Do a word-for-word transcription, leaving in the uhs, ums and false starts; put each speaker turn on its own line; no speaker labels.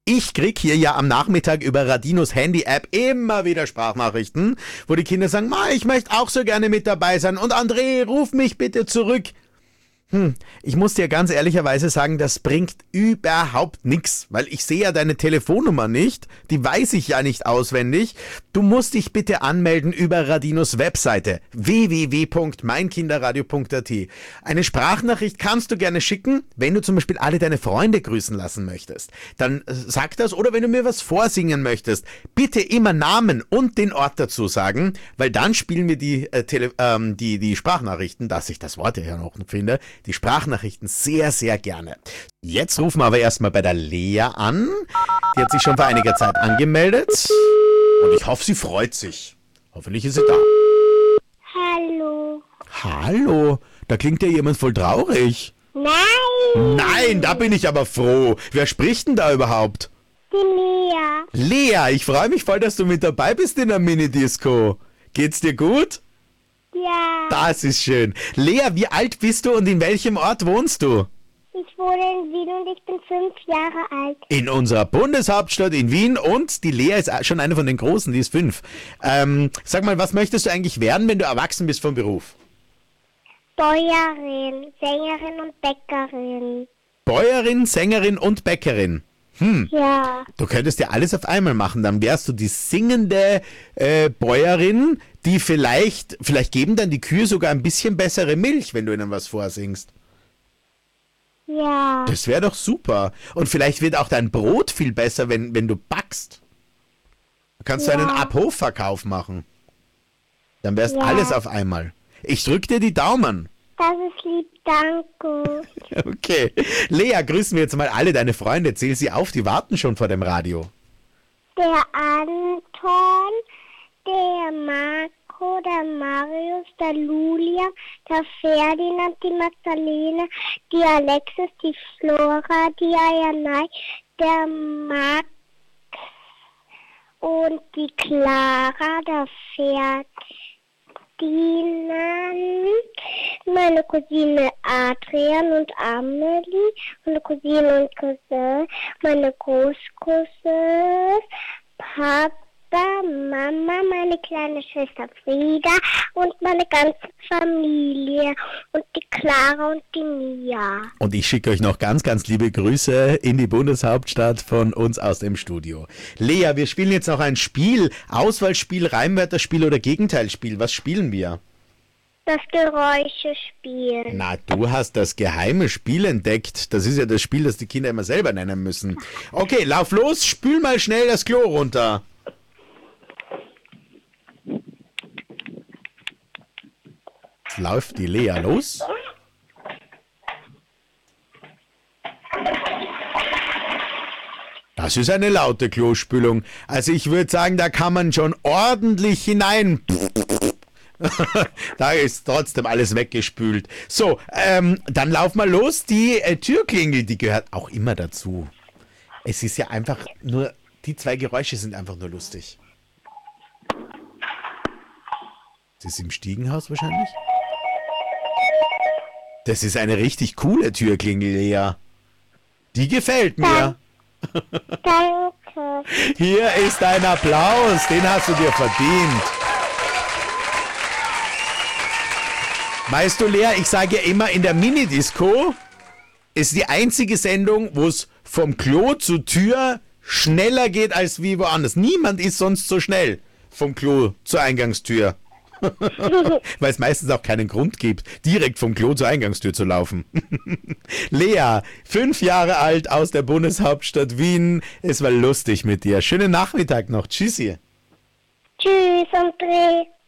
Ich krieg hier ja am Nachmittag über Radinos Handy-App immer wieder Sprachnachrichten, wo die Kinder sagen, Ma, ich möchte auch so gerne mit dabei sein und André, ruf mich bitte zurück. Hm, ich muss dir ganz ehrlicherweise sagen, das bringt überhaupt nichts, weil ich sehe ja deine Telefonnummer nicht, die weiß ich ja nicht auswendig. Du musst dich bitte anmelden über Radinos Webseite w w w punkt mein kinderradio punkt a t. Eine Sprachnachricht kannst du gerne schicken, wenn du zum Beispiel alle deine Freunde grüßen lassen möchtest. Dann sag das, oder wenn du mir was vorsingen möchtest, bitte immer Namen und den Ort dazu sagen, weil dann spielen wir die, äh, Tele- ähm, die, die Sprachnachrichten, dass ich das Wort ja noch finde, die Sprachnachrichten sehr, sehr gerne. Jetzt rufen wir aber erstmal bei der Lea an. Die hat sich schon vor einiger Zeit angemeldet. Und ich hoffe, sie freut sich. Hoffentlich ist sie da.
Hallo.
Hallo, da klingt ja jemand voll traurig.
Nein.
Nein, da bin ich aber froh. Wer spricht denn da überhaupt?
Die Lea.
Lea, ich freue mich voll, dass du mit dabei bist in der Minidisco. Geht's dir gut?
Ja.
Das ist schön. Lea, wie alt bist du und in welchem Ort wohnst du?
Ich wohne in Wien und ich bin fünf Jahre alt.
In unserer Bundeshauptstadt in Wien, und die Lea ist schon eine von den Großen, die ist fünf. Ähm, sag mal, was möchtest du eigentlich werden, wenn du erwachsen bist vom Beruf?
Bäuerin, Sängerin und Bäckerin.
Bäuerin, Sängerin und Bäckerin. Hm.
Ja.
Du könntest ja alles auf einmal machen, dann wärst du die singende äh, Bäuerin, die vielleicht, vielleicht geben dann die Kühe sogar ein bisschen bessere Milch, wenn du ihnen was vorsingst.
Ja.
Das wäre doch super. Und vielleicht wird auch dein Brot viel besser, wenn, wenn du backst. Du kannst
Ja.
du einen Abhofverkauf machen. Dann wärst
Ja.
alles auf einmal. Ich drück dir die Daumen.
Das ist lieb, danke.
Okay. Lea, grüßen wir jetzt mal alle deine Freunde. Zähl sie auf, die warten schon vor dem Radio.
Der Anton, der Marco, der Marius, der Lulia, der Ferdinand, die Magdalene, die Alexis, die Flora, die Ayanai, der Max und die Clara, der Ferdinand, meine Cousine Adrian und Amelie, meine Cousine und Cousin, meine Großcousins, Papa, Mama, meine kleine Schwester Frieda und meine ganze Familie und die Clara und die Mia.
Und ich schicke euch noch ganz, ganz liebe Grüße in die Bundeshauptstadt von uns aus dem Studio. Lea, wir spielen jetzt noch ein Spiel. Auswahlspiel, Reimwörterspiel oder Gegenteilspiel. Was spielen wir?
Das Geräuschespiel.
Na, du hast das geheime Spiel entdeckt. Das ist ja das Spiel, das die Kinder immer selber nennen müssen. Okay, lauf los, spül mal schnell das Klo runter. Jetzt läuft die Lea los. Das ist eine laute Klospülung. Also ich würde sagen, da kann man schon ordentlich hinein. Da ist trotzdem alles weggespült. So, ähm, dann lauf mal los. Die äh, Türklingel, die gehört auch immer dazu. Es ist ja einfach nur, die zwei Geräusche sind einfach nur lustig. Das ist im Stiegenhaus wahrscheinlich. Das ist eine richtig coole Türklingel, Lea. Die gefällt mir.
Danke.
Hier ist dein Applaus, den hast du dir verdient. Weißt du, Lea, ich sage ja immer, in der Minidisco ist die einzige Sendung, wo es vom Klo zur Tür schneller geht als wie woanders. Niemand ist sonst so schnell vom Klo zur Eingangstür. Weil es meistens auch keinen Grund gibt, direkt vom Klo zur Eingangstür zu laufen. Lea, fünf Jahre alt, aus der Bundeshauptstadt Wien. Es war lustig mit dir. Schönen Nachmittag noch. Tschüssi.
Tschüss, André.